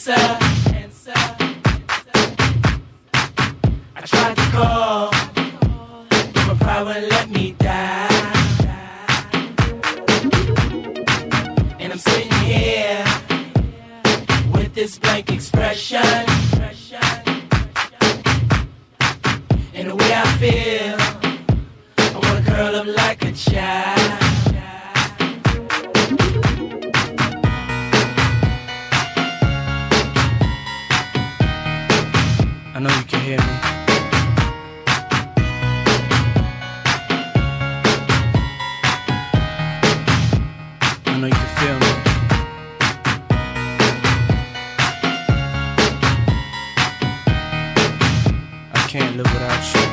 answer. I tried to call, but my pride wouldn't let me die. And I'm sitting here with this blank expression. And the way I feel, I wanna curl up like a child. I know you can hear me. I know you can feel me. I can't live without you.